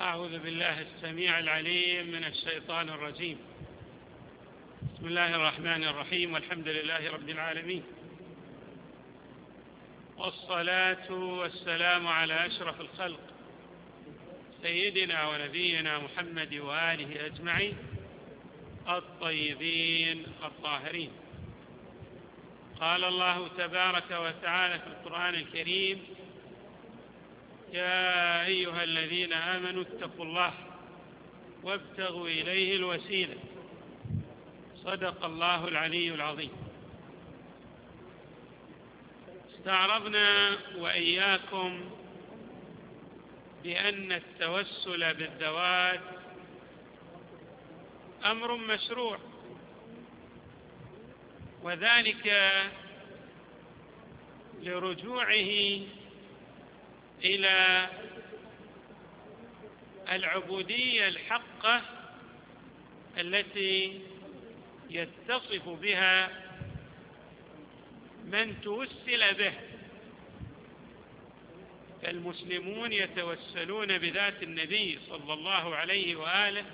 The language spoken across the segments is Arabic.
أعوذ بالله السميع العليم من الشيطان الرجيم. بسم الله الرحمن الرحيم، والحمد لله رب العالمين، والصلاة والسلام على أشرف الخلق سيدنا ونبينا محمد وآله أجمعين الطيبين الطاهرين. قال الله تبارك وتعالى في القرآن الكريم: يا أيها الذين آمنوا اتقوا الله وابتغوا إليه الوسيلة. صدق الله العلي العظيم. استعرضنا وإياكم بأن التوسل بالذوات أمر مشروع، وذلك لرجوعه إلى العبودية الحقة التي يتصف بها من توسل به. فالمسلمون يتوسلون بذات النبي صلى الله عليه وآله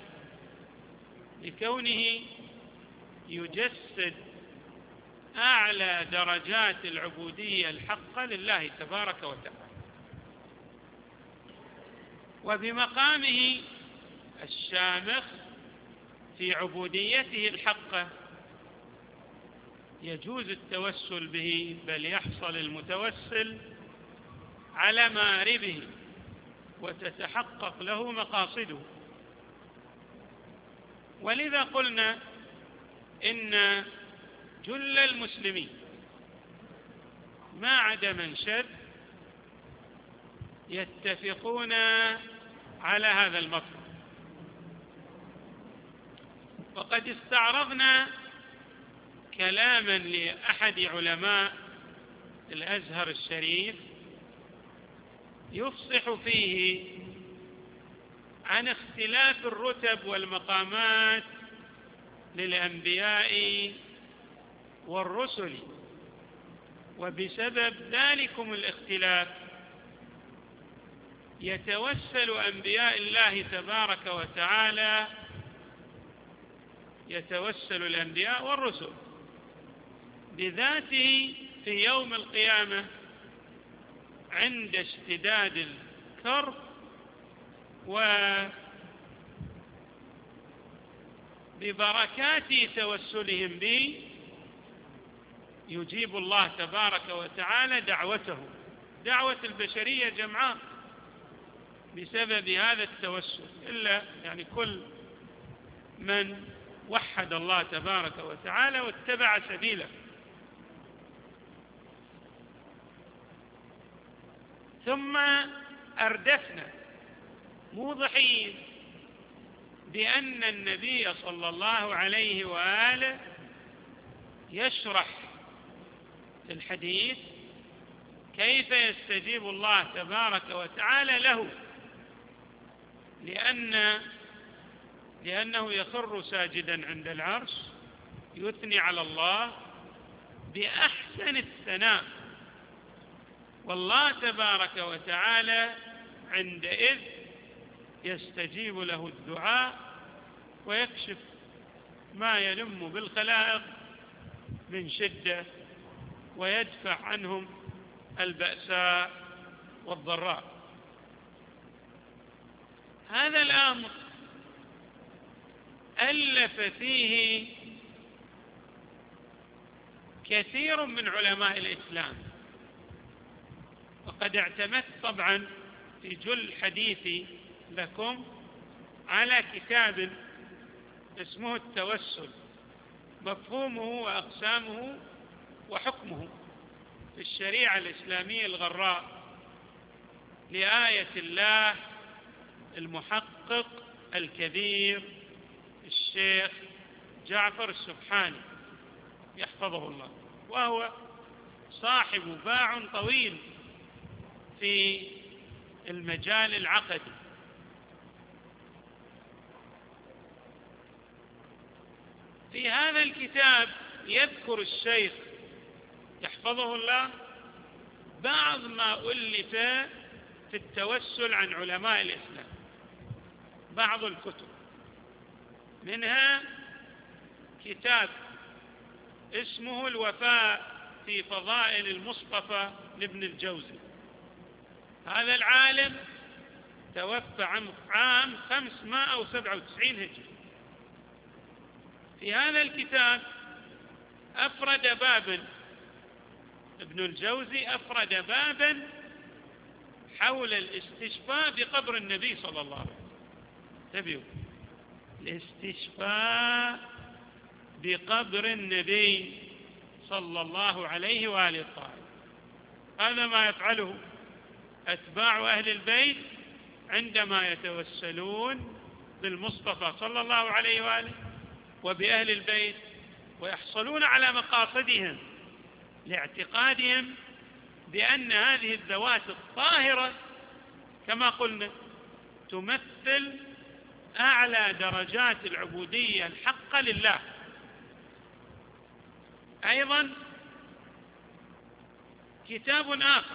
لكونه يجسد أعلى درجات العبودية الحقة لله تبارك وتعالى، وبمقامه الشامخ في عبوديته الحقة يجوز التوسل به، بل يحصل المتوسل على مآربه وتتحقق له مقاصده. ولذا قلنا إن جل المسلمين ما عدا من شذ يتفقون على هذا المطلب. وقد استعرضنا كلاما لأحد علماء الأزهر الشريف يفصح فيه عن اختلاف الرتب والمقامات للأنبياء والرسل، وبسبب ذلكم الاختلاف يتوسل أنبياء الله تبارك وتعالى، يتوسل الأنبياء والرسل بذاته في يوم القيامة عند اشتداد الكرب، وببركات توسلهم به يجيب الله تبارك وتعالى دعوتهم، دعوة البشرية جمعاء بسبب هذا التوسل، إلا يعني كل من وحد الله تبارك وتعالى واتبع سبيله. ثم أردفنا موضحين بأن النبي صلى الله عليه وآله يشرح في الحديث كيف يستجيب الله تبارك وتعالى له، لأنه يخر ساجدا عند العرش يثني على الله بأحسن الثناء، والله تبارك وتعالى عندئذ يستجيب له الدعاء ويكشف ما يلم بالخلائق من شدة ويدفع عنهم البأساء والضراء. هذا الأمر ألف فيه كثير من علماء الإسلام، وقد اعتمدت طبعا في جل حديثي لكم على كتاب اسمه التوسل، مفهومه وأقسامه وحكمه في الشريعة الإسلامية الغراء، لآية الله المحقق الكبير الشيخ جعفر السبحاني يحفظه الله، وهو صاحب باع طويل في المجال العقدي. في هذا الكتاب يذكر الشيخ يحفظه الله بعض ما ألف في التوسل عن علماء الإسلام، بعض الكتب، منها كتاب اسمه الوفاء في فضائل المصطفى لابن الجوزي. هذا العالم توفى عام 597 هجري. في هذا الكتاب أفرد بابا، ابن الجوزي أفرد بابا حول الاستشفاء بقبر النبي صلى الله عليه وسلم. انتبهوا، الاستشفاء بقبر النبي صلى الله عليه وآله الطاهر. هذا ما يفعله أتباع أهل البيت عندما يتوسلون بالمصطفى صلى الله عليه وآله وبأهل البيت، ويحصلون على مقاصدهم لاعتقادهم بأن هذه الذوات الطاهرة كما قلنا تمثل أعلى درجات العبودية الحقة لله. أيضا كتاب آخر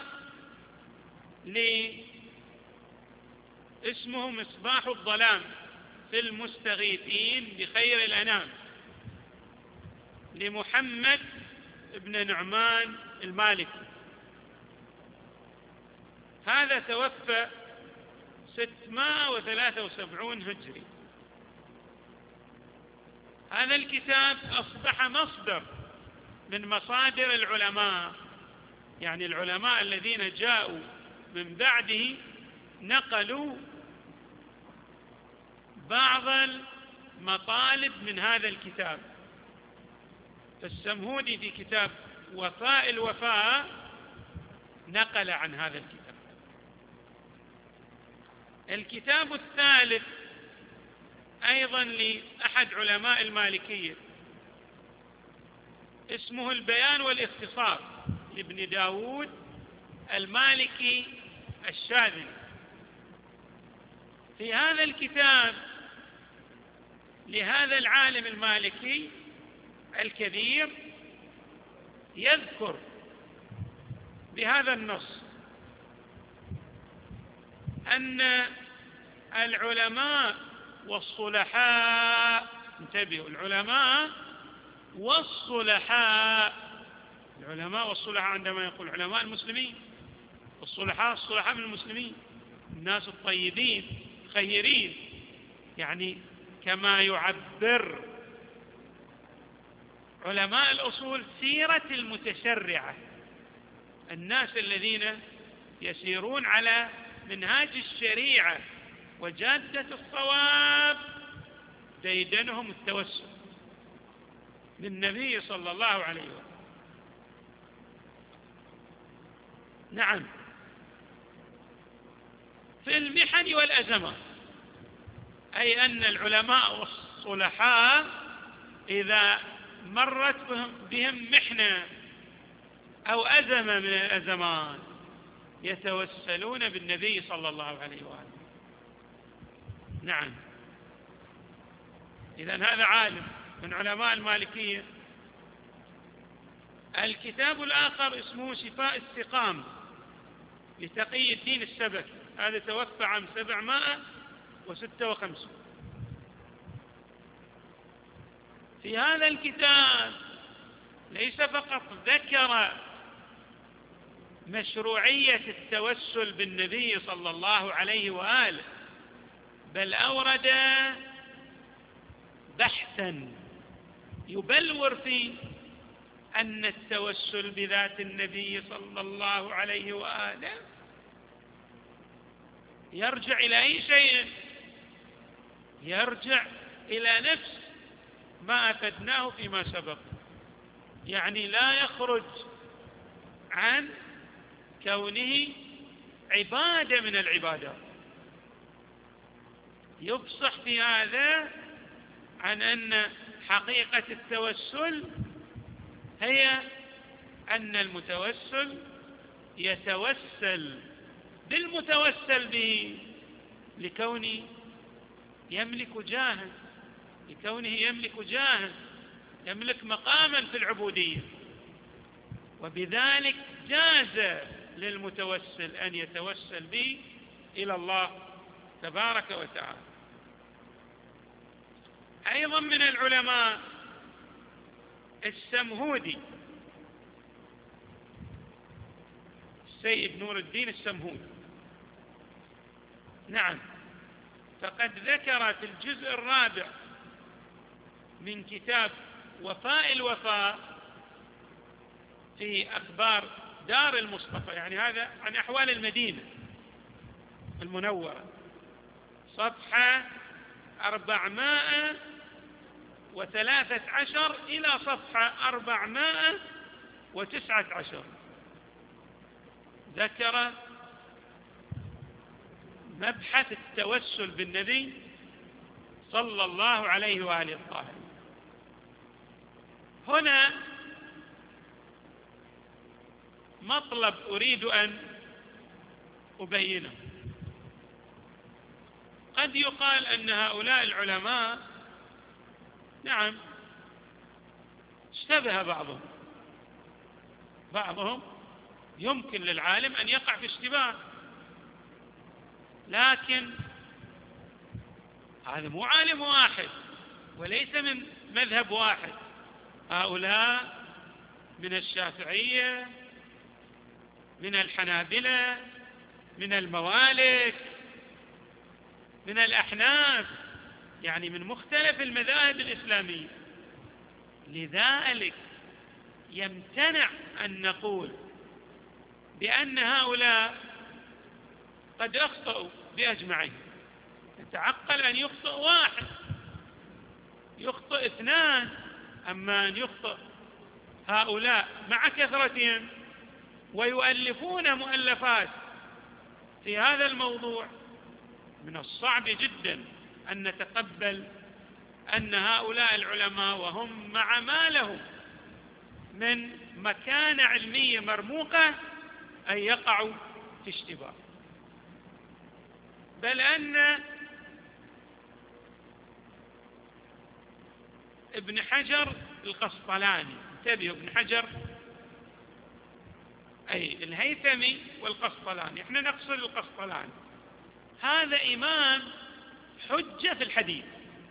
اسمه مصباح الظلام في المستغيثين بخير الأنام لمحمد بن نعمان المالكي. هذا توفى 673 هجري. هذا الكتاب أصبح مصدر من مصادر العلماء، يعني العلماء الذين جاءوا من بعده نقلوا بعض المطالب من هذا الكتاب. فالسمهودي في كتاب وفاء الوفاء نقل عن هذا الكتاب. الكتاب الثالث أيضا لأحد علماء المالكية اسمه البيان والاختصار لابن داود المالكي الشاذلي. في هذا الكتاب لهذا العالم المالكي الكبير يذكر بهذا النص أن العلماء والصلحاء، انتبهوا، العلماء والصلحاء عندما يقول علماء المسلمين، الصلحاء من المسلمين، الناس الطيبين خيرين، يعني كما يعبر علماء الأصول سيرة المتشرعة، الناس الذين يسيرون على منهاج الشريعة وجادة الصواب، ديدنهم التوسل للنبي صلى الله عليه وسلم. نعم، في المحن والأزمات، أي أن العلماء والصلحاء إذا مرت بهم محنة أو أزمة من الأزمات يتوسلون بالنبي صلى الله عليه وآله. نعم، إذن هذا عالم من علماء المالكية. الكتاب الآخر اسمه شفاء السقام لتقي الدين السبكي. هذا توفى عام 756. في هذا الكتاب ليس فقط ذكر مشروعية التوسل بالنبي صلى الله عليه وآله، بل أورد بحثا يبلور فيه أن التوسل بذات النبي صلى الله عليه وآله يرجع إلى أي شيء؟ يرجع إلى نفس ما أفدناه فيما سبق، يعني لا يخرج عن كونه عبادة من العبادات. يفصح في هذا عن أن حقيقة التوسل هي أن المتوسل يتوسل بالمتوسل به لكونه يملك جاها، يملك مقاما في العبودية، وبذلك جاز للمتوسل أن يتوسل به إلى الله تبارك وتعالى. أيضا من العلماء السمهودي، السيد نور الدين السمهودي، نعم، فقد ذكر في الجزء الرابع من كتاب وفاء الوفاء في أخبار دار المصطفى، يعني هذا عن أحوال المدينة المنورة، صفحة 413 إلى صفحة 419، ذكر مبحث التوسل بالنبي صلى الله عليه وآله الطاهر. هنا مطلب أريد أن أبينه. قد يقال أن هؤلاء العلماء نعم اشتبه بعضهم يمكن للعالم أن يقع في اشتباه، لكن هذا مو عالم واحد وليس من مذهب واحد، هؤلاء من الشافعية، من الحنابلة، من الموالك، من الأحناف، يعني من مختلف المذاهب الإسلامية. لذلك يمتنع أن نقول بأن هؤلاء قد أخطأوا بأجمعين، يتعقل أن يخطئ واحد، يخطئ اثنان، أما أن يخطئ هؤلاء مع كثرتهم ويؤلفون مؤلفات في هذا الموضوع، من الصعب جدا أن نتقبل أن هؤلاء العلماء وهم مع ما لهم من مكانة علمية مرموقة أن يقعوا في اشتباه. بل أن ابن حجر القسطلاني، انتبهوا، ابن حجر أي الهيثمي والقسطلاني، احنا نقصد القسطلاني، هذا إمام حجة في الحديث،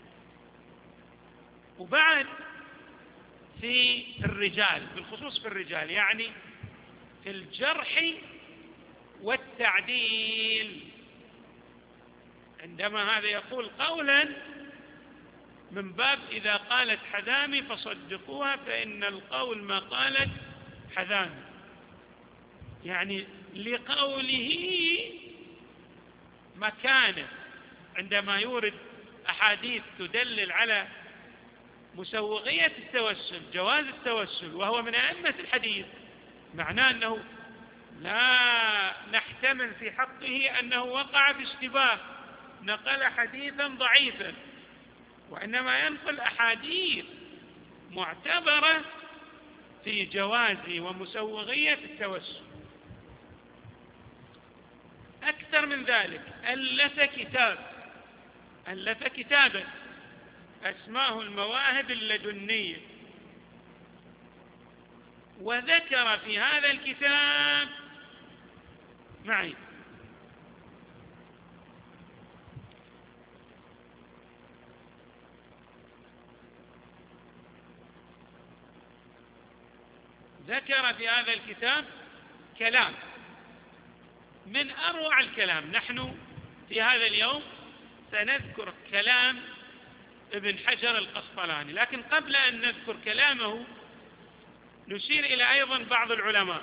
وبعد في الرجال، بالخصوص في الرجال، يعني في الجرح والتعديل، عندما هذا يقول قولا من باب إذا قالت حذامي فصدقوها فإن القول ما قالت حذامي، يعني لقوله مكانه عندما يورد أحاديث تدلل على مسوغية التوسل، جواز التوسل، وهو من أئمة الحديث، معناه أنه لا نحتمل في حقه أنه وقع في اشتباه نقل حديثا ضعيفا، وإنما ينقل أحاديث معتبرة في جواز ومسوغية التوسل. أكثر من ذلك، ألف كتابا اسماه المواهب اللدنية، وذكر في هذا الكتاب معي ذكر في هذا الكتاب كلام من أروع الكلام. نحن في هذا اليوم سنذكر كلام ابن حجر القسطلاني، لكن قبل أن نذكر كلامه نشير إلى أيضا بعض العلماء،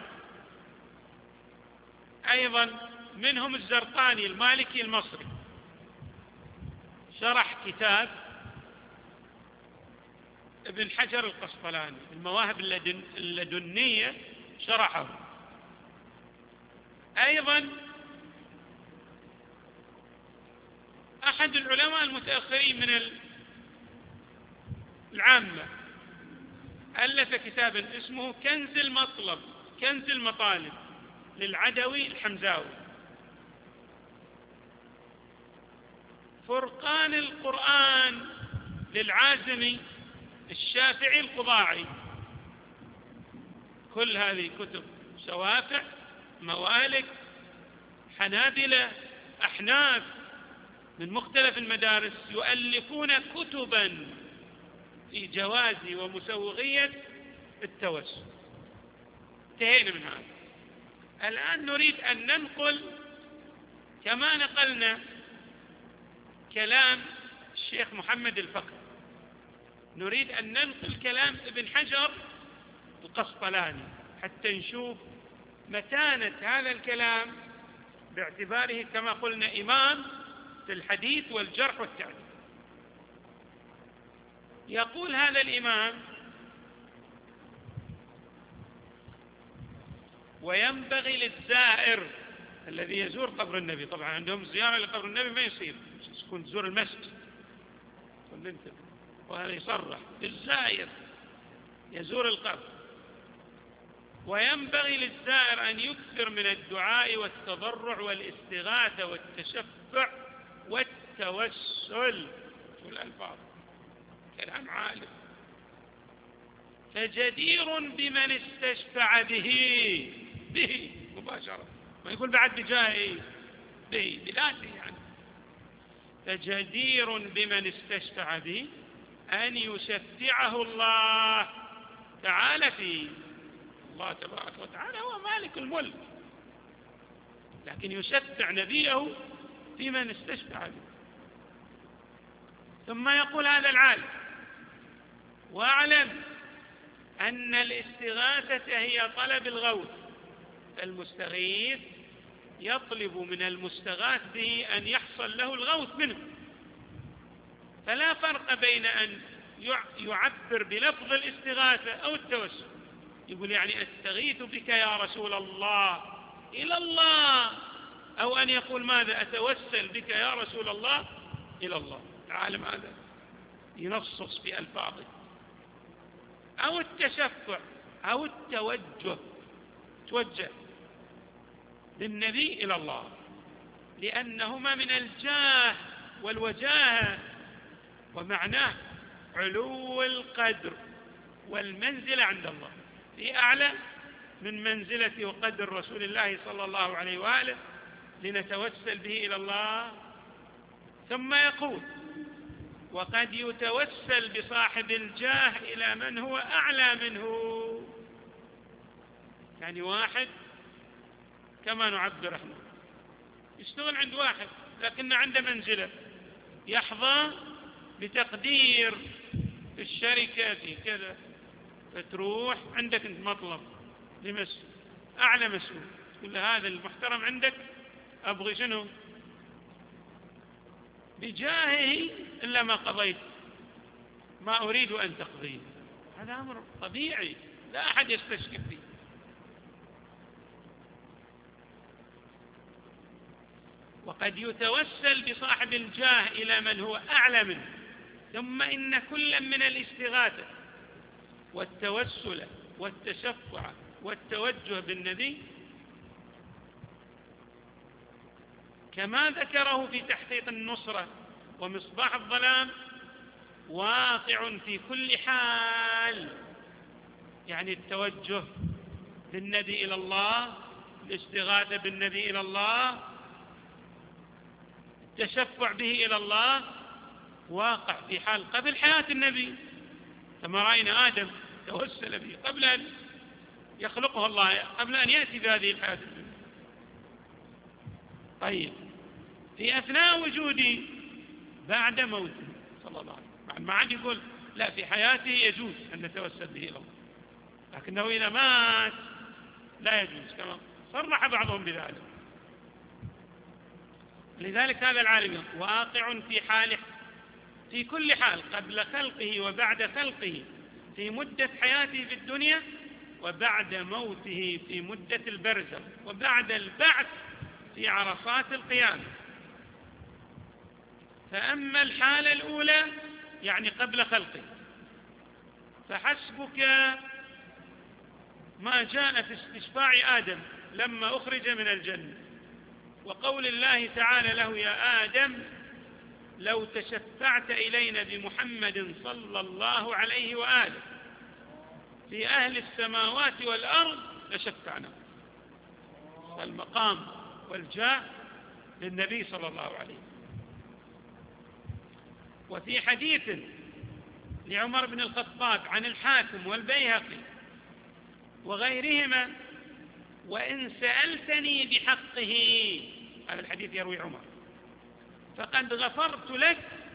أيضا منهم الزرقاني المالكي المصري، شرح كتاب ابن حجر القسطلاني المواهب اللدنية، شرحه. أيضا أحد العلماء المتأخرين من العامة ألف كتابا اسمه كنز المطالب للعدوي الحمزاوي، فرقان القرآن للعازمي الشافعي القضاعي. كل هذه كتب شوافع، موالك، حنابلة، أحناف، من مختلف المدارس يؤلفون كتبا في جواز ومسوغية التوسل. انتهينا من هذا. الآن نريد أن ننقل كما نقلنا كلام الشيخ محمد الفقي، نريد أن ننقل كلام ابن حجر القسطلاني حتى نشوف متانة هذا الكلام باعتباره كما قلنا إمام في الحديث والجرح والتعديل. يقول هذا الإمام: وينبغي للزائر الذي يزور قبر النبي، طبعا عندهم زيارة لقبر النبي ما يصير تكون تزور المسجد، وهذا يصرح للزائر يزور القبر. وينبغي للزائر أن يكثر من الدعاء والتضرع والاستغاثة والتشفع والتوسل، والألفاظ كلام عالم. فجدير بمن استشفع به مباشرة، ما يقول بعد بجاهه، بذاته يعني. فجدير بمن استشفع به أن يشفعه الله تعالى فيه. الله تبارك وتعالى هو مالك الملك، لكن يشفع نبيه في من استشفع به. ثم يقول هذا العالم: واعلم أن الاستغاثة هي طلب الغوث، المستغيث يطلب من المستغاث به أن يحصل له الغوث منه، فلا فرق بين أن يعبر بلفظ الاستغاثة أو التوسل، يقول يعني أستغيث بك يا رسول الله إلى الله، أو أن يقول ماذا؟ أتوسل بك يا رسول الله إلى الله. العالم هذا ينصص بألفاظه، أو التشفع أو توجه للنبي إلى الله، لأنهما من الجاه والوجاهة، ومعناه علو القدر والمنزلة عند الله، في أعلى من منزلة وقدر رسول الله صلى الله عليه وآله لنتوسل به إلى الله. ثم يقول: وقد يتوسل بصاحب الجاه إلى من هو أعلى منه، يعني واحد كما نعبر احنا يشتغل عند واحد لكن عنده منزلة، يحظى بتقدير في الشركة في كذا، فتروح عندك انت مطلب أعلى مسؤول، تقول له هذا المحترم عندك أبغي شنو بجاهه إلا ما قضيت، ما أريد أن تقضيه. هذا أمر طبيعي لا أحد يستشكل فيه. وقد يتوسل بصاحب الجاه إلى من هو أعلى منه. ثم إن كلا من الاستغاثة والتوسل والتشفع والتوجه بالنبي كما ذكره في تحقيق النصرة ومصباح الظلام واقع في كل حال، يعني التوجه بالنبي إلى الله، الاستغاثة بالنبي إلى الله، التشفع به إلى الله واقع في حال قبل حياة النبي، كما رأينا آدم توسل به قبل أن يخلقه الله، قبل أن يأتي بهذه الحياة الدنيا. طيب في أثناء وجودي بعد موته صلى الله عليه وسلم، ما عاد يقول لا في حياته يجوز أن نتوسل به إلى الله، لكنه إذا مات لا يجوز، كما صرح بعضهم بذلك. لذلك هذا العالم واقع في حاله في كل حال، قبل خلقه وبعد خلقه، في مدة حياته في الدنيا وبعد موته في مدة البرزخ، وبعد البعث في عرصات القيامة. فأما الحالة الأولى يعني قبل خلقه، فحسبك ما جاء في استشفاع آدم لما أخرج من الجنة، وقول الله تعالى له: يا آدم لو تشفعت إلينا بمحمد صلى الله عليه وآله في أهل السماوات والأرض لشفعنا. المقام والجاه للنبي صلى الله عليه وسلم. وفي حديث لعمر بن الخطاب عن الحاكم والبيهقي وغيرهما: وإن سألتني بحقه، هذا الحديث يروي عمر، فقد غفرت لك.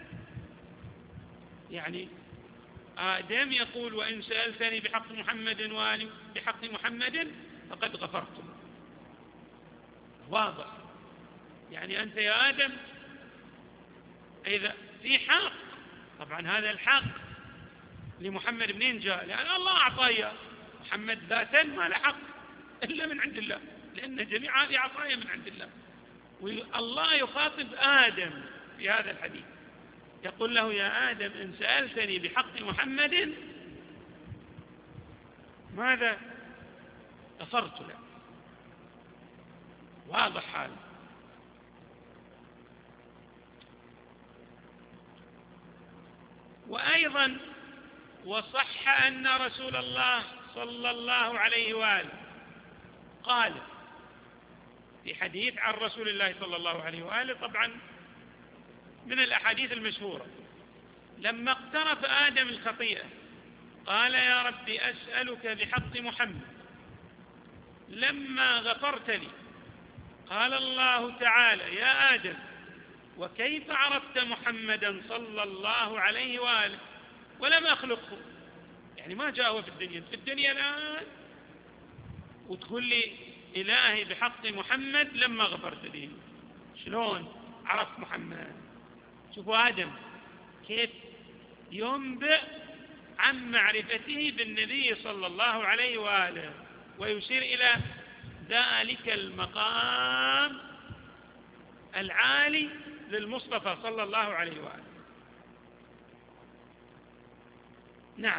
يعني آدم يقول: وإن سألتني بحق محمد وآل بحق محمد فقد غفرت لك. واضح. يعني أنت يا آدم إذا في حق، طبعا هذا الحق لمحمد منين جاء؟ لأن الله أعطاه. محمد ذاتا ما له حق إلا من عند الله، لأن جميع هذه عطايا من عند الله. والله يخاطب آدم في هذا الحديث، يقول له: يا آدم إن سألتني بحق محمد ماذا؟ غفرت لك. واضح هذا. وأيضا وصح أن رسول الله صلى الله عليه وآله قال في حديث عن رسول الله صلى الله عليه وآله، طبعا من الأحاديث المشهورة: لما اقترف آدم الخطيئة قال: يا رب أسألك بحق محمد لما غفرت لي. قال الله تعالى: يا آدم وكيف عرفت محمدا صلى الله عليه وآله ولم أخلقه؟ يعني ما جاء في الدنيا الآن وتقول لي إلهي بحق محمد لما غفرت لي. شلون عرفت محمد؟ شوفوا آدم كيف ينبئ عن معرفته بالنبي صلى الله عليه وآله، ويشير إلى ذلك المقام العالي للمصطفى صلى الله عليه وآله. نعم.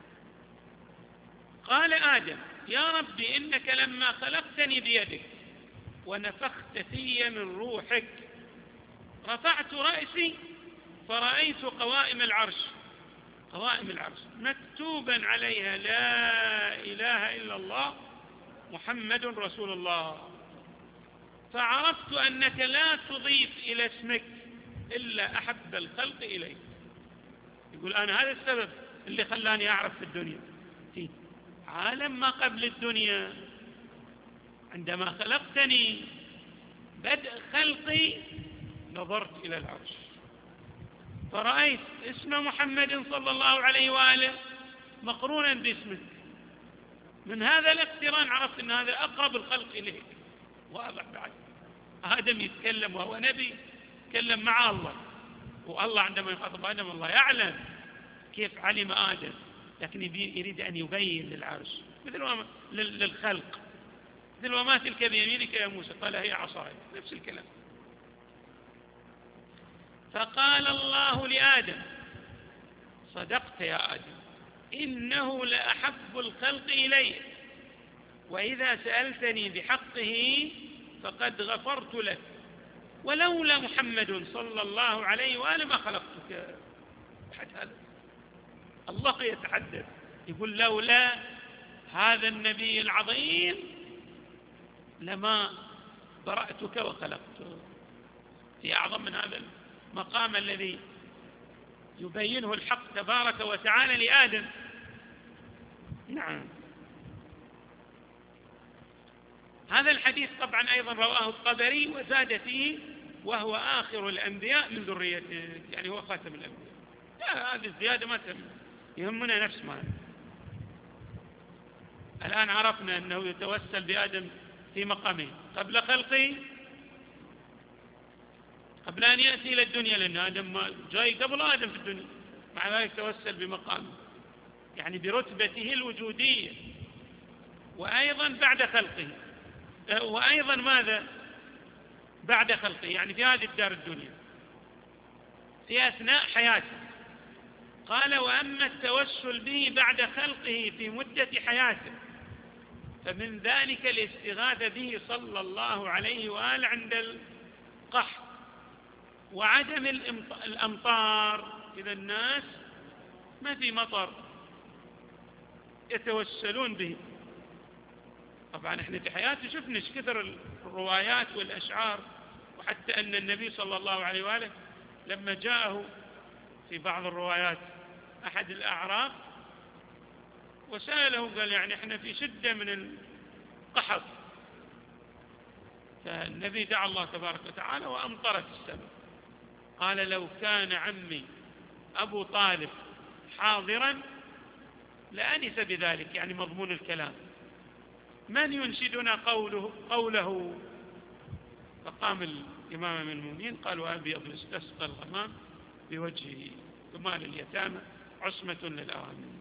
قال آدم: يا رب إنك لما خلقتني بيدك ونفخت في من روحك رفعت رأسي فرأيت قوائم العرش مكتوبا عليها: لا إله إلا الله محمد رسول الله. فعرفت أنك لا تضيف إلى اسمك إلا أحب الخلق إليك. يقول: أنا هذا السبب اللي خلاني أعرف في الدنيا، في عالم ما قبل الدنيا، عندما خلقتني بدء خلقي نظرت إلى العرش فرأيت اسم محمد صلى الله عليه وآله مقرونا باسمك. من هذا الاقتران عرفت أن هذا أقرب الخلق إليك. واضح. بعد آدم يتكلم وهو نبي، يتكلم مع الله، والله عندما يخاطب آدم الله يعلم كيف علم آدم، لكن يريد أن يبين للعرش مثل للخلق، مثل وما تلك بيمينك يا موسى؟ قال: هي عصاي. نفس الكلام. فقال الله لآدم: صدقت يا آدم، إنه لأحب الخلق إلي، وإذا سألتني بحقه فقد غفرت لك، ولولا محمد صلى الله عليه وآله ما خلقتك. هذا الله يتحدث، يقول: لولا هذا النبي العظيم لما برأتك وخلقتك. في أعظم من هذا المقام الذي يبينه الحق تبارك وتعالى لآدم. نعم. هذا الحديث طبعا أيضا رواه الطبري وزاد فيه: وهو آخر الأنبياء من ذريته، يعني هو خاتم الأنبياء. لا، هذه الزيادة ما تهم، يهمنا نفس ما الآن عرفنا أنه يتوسل بآدم في مقامه قبل خلقه، قبل أن يأتي إلى الدنيا، لأن آدم جاي قبل آدم في الدنيا، مع ذلك توسل بمقامه، يعني برتبته الوجودية. وأيضا بعد خلقه، وأيضا ماذا بعد خلقه؟ يعني في هذه الدار الدنيا في أثناء حياته. قال: وأما التوسل به بعد خلقه في مدة حياته فمن ذلك الاستغاثة به صلى الله عليه وآله عند القحط وعدم الأمطار. إذا الناس ما في مطر يتوسلون به. طبعا احنا في حياته شفنا ايش كثر الروايات والأشعار، وحتى أن النبي صلى الله عليه وآله لما جاءه في بعض الروايات أحد الأعراب وسأله قال يعني احنا في شدة من القحط، فالنبي دعا الله تبارك وتعالى وأمطرت السماء. قال لو كان عمي أبو طالب حاضرا لأنس بذلك، يعني مضمون الكلام، من ينشدنا قوله؟ فقام الإمام من المؤمنين قال وأبيض استسقى الغمام بوجهه ثمال اليتامى عصمة للأوامر.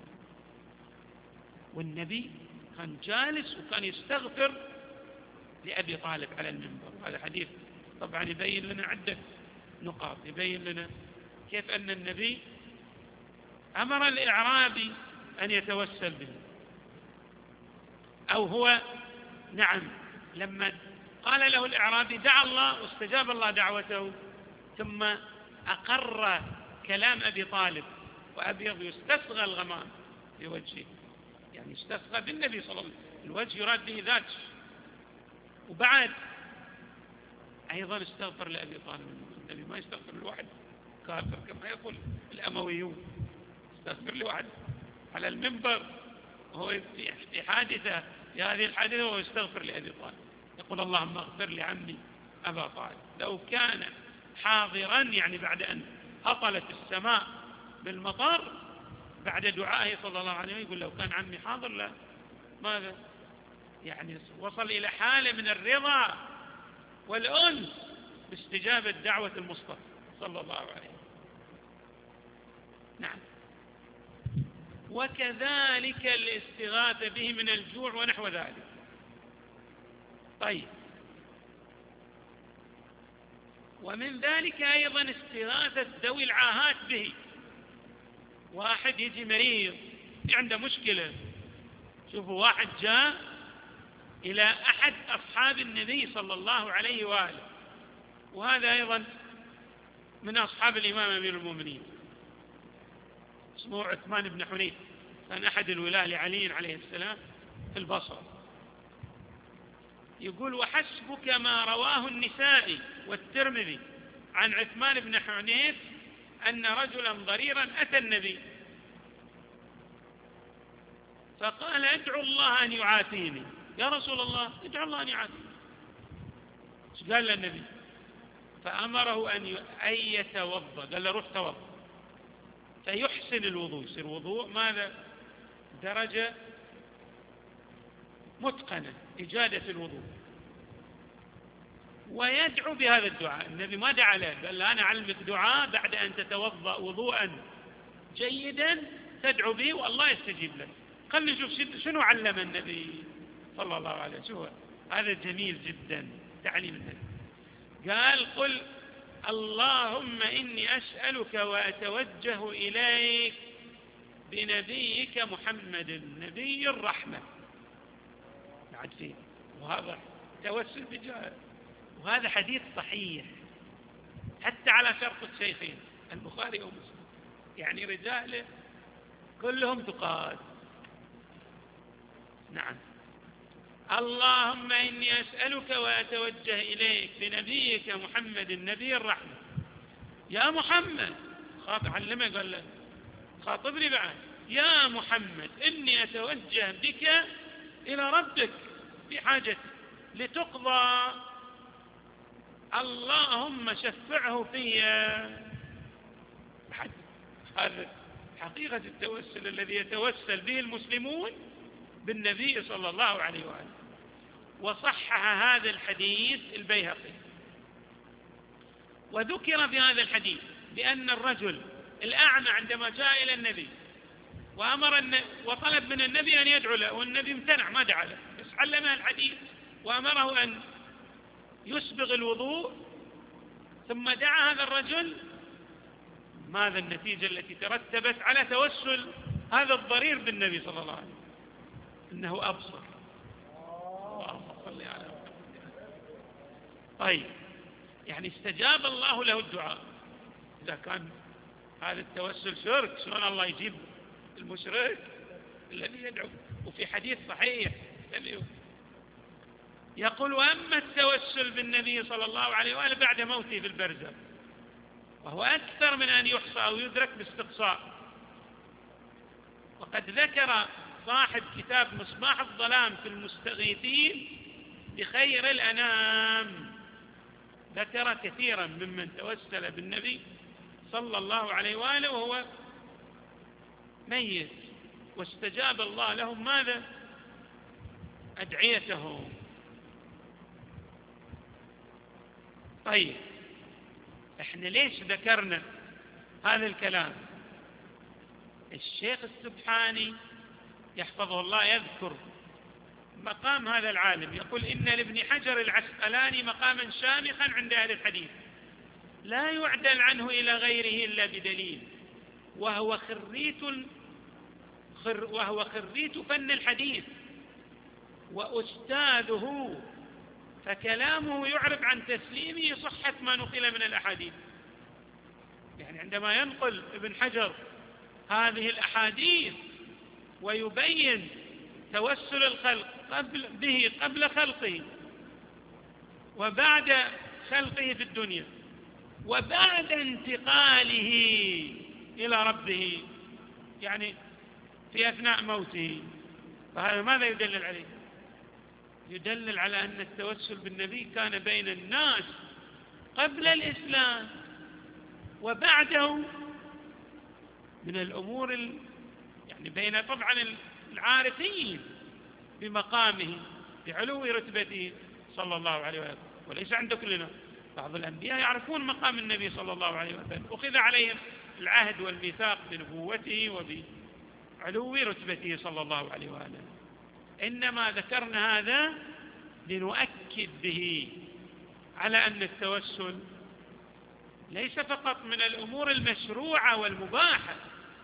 والنبي كان جالس وكان يستغفر لأبي طالب على المنبر. هذا حديث طبعا يبين لنا عدة نقاط، يبين لنا كيف أن النبي أمر الإعرابي أن يتوسل به، أو هو نعم لما قال له الإعرابي دعا الله واستجاب الله دعوته، ثم أقر كلام أبي طالب وأبيض يستسغى الغمام بوجهه، يعني استسغى بالنبي صلى الله عليه وسلم، الوجه يراد به ذات. وبعد أيضا استغفر لأبي طالب. النبي ما يستغفر لواحد كافر كما يقول الأمويون، استغفر لواحد على المنبر وهو في حادثة، في هذه الحادثة وهو يستغفر لأبي طالب، يقول اللهم اغفر لعمي أبا طالب. لو كان حاضرا يعني بعد أن هطلت السماء بالمطر بعد دعائه صلى الله عليه وسلم، يقول لو كان عمي حاضر لا ماذا، يعني وصل إلى حالة من الرضا والأنس باستجابة دعوة المصطفى صلى الله عليه وسلم. نعم. وكذلك الاستغاثة به من الجوع ونحو ذلك. طيب، ومن ذلك أيضا استغاثة ذوي العاهات به. واحد يجي مريض عنده مشكلة، شوفوا واحد جاء إلى أحد أصحاب النبي صلى الله عليه وآله، وهذا أيضا من أصحاب الإمام أمير المؤمنين، اسمه عثمان بن حنيف، كان أحد الولاة لعلي عليه السلام في البصرة. يقول وحسبك ما رواه النسائي والترمذي عن عثمان بن حنيف أن رجلا ضريرا أتى النبي فقال ادعو الله أن يعافيني. يا رسول الله ادعو الله أن يعافيني. قال للنبي فأمره أن يتوضأ، قال له روح توضأ فيحسن الوضوء، يصير وضوء ماذا؟ درجة متقنة، إجادة الوضوء، ويدعو بهذا الدعاء. النبي ما دعا له، قال له أنا أعلمك دعاء بعد أن تتوضأ وضوءا جيدا تدعو به والله يستجيب لك. خلنا نشوف شنو علم النبي صلى الله عليه وسلم. هذا جميل جدا تعليم النبي. قال قل اللهم إني أسألك وأتوجه إليك بنبيك محمد نبي الرحمة. بعد فيه وهذا توسل بجاه، وهذا حديث صحيح حتى على شرط الشيخين البخاري ومسلم، يعني رجاله كلهم ثقات. نعم. اللهم إني أسألك وأتوجه إليك بنبيك محمد النبي الرحمة. يا محمد، علمه قال له خاطبني بعد، يا محمد إني أتوجه بك إلى ربك في حاجتي لتقضى، اللهم شفعه فيا. هذا حقيقة التوسل الذي يتوسل به المسلمون بالنبي صلى الله عليه وآله. وصحح هذا الحديث البيهقي، وذكر في هذا الحديث بأن الرجل الأعمى عندما جاء إلى النبي وطلب من النبي أن يدعو له، والنبي امتنع ما دعا له، بس علمه الحديث وأمره أن يسبغ الوضوء، ثم دعا هذا الرجل. ماذا النتيجة التي ترتبت على توسل هذا الضرير بالنبي صلى الله عليه وسلم؟ إنه أبصر. اللهم صل على محمد. طيب، يعني استجاب الله له الدعاء. إذا كان هذا التوسل شرك، شلون الله يجيب المشرك الذي يدعو؟ وفي حديث صحيح يقول وأما التوسل بالنبي صلى الله عليه وآله بعد موته في البرزخ، وهو أكثر من أن يحصى أو يدرك باستقصاء. وقد ذكر صاحب كتاب مصباح الظلام في المستغيثين بخير الأنام، ذكر كثيرا ممن توسل بالنبي صلى الله عليه وآله وهو ميت، واستجاب الله لهم ماذا؟ أدعيتهم. طيب احنا ليش ذكرنا هذا الكلام؟ الشيخ السبحاني يحفظه الله يذكر مقام هذا العالم، يقول إن لابن حجر العسقلاني مقاما شامخا عند أهل الحديث لا يعدل عنه إلى غيره إلا بدليل، وهو خريت فن الحديث وأستاذه، فكلامه يعرب عن تسليمه صحة ما نقل من الأحاديث. يعني عندما ينقل ابن حجر هذه الأحاديث ويبين توسل الخلق به قبل خلقه وبعد خلقه في الدنيا وبعد انتقاله إلى ربه، يعني في أثناء موته، فهذا ماذا يدلل عليه؟ يدلل على أن التوسل بالنبي كان بين الناس قبل الإسلام وبعده من الأمور يعني بين طبعا العارفين بمقامه بعلو رتبته صلى الله عليه وسلم، وليس عند كلنا. بعض الأنبياء يعرفون مقام النبي صلى الله عليه وسلم، أخذ عليهم العهد والميثاق بنبوته وبعلو رتبته صلى الله عليه وسلم. إنما ذكرنا هذا لنؤكد به على أن التوسل ليس فقط من الأمور المشروعة والمباحة،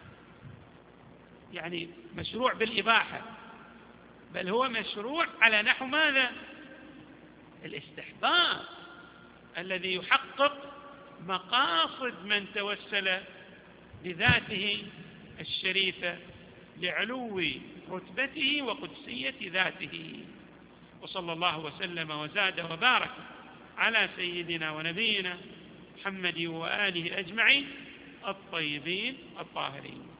يعني مشروع بالإباحة، بل هو مشروع على نحو ماذا؟ الاستحباب الذي يحقق مقاصد من توسل بذاته الشريفة لعلو رتبته وقدسية ذاته. وصلى الله وسلم وزاد وبارك على سيدنا ونبينا محمد وآله أجمعين الطيبين الطاهرين.